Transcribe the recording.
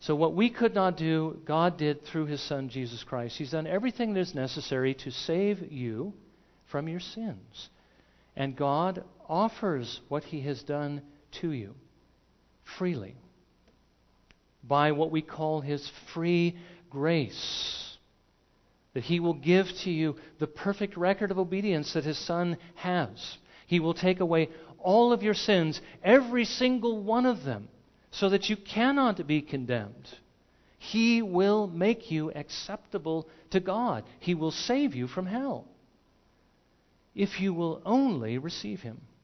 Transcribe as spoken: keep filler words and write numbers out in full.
So what we could not do, God did through His Son, Jesus Christ. He's done everything that is necessary to save you from your sins. And God offers what He has done to you freely by what we call His free grace. That He will give to you the perfect record of obedience that His Son has. He will take away all of your sins, every single one of them, so that you cannot be condemned. He will make you acceptable to God. He will save you from hell if you will only receive Him.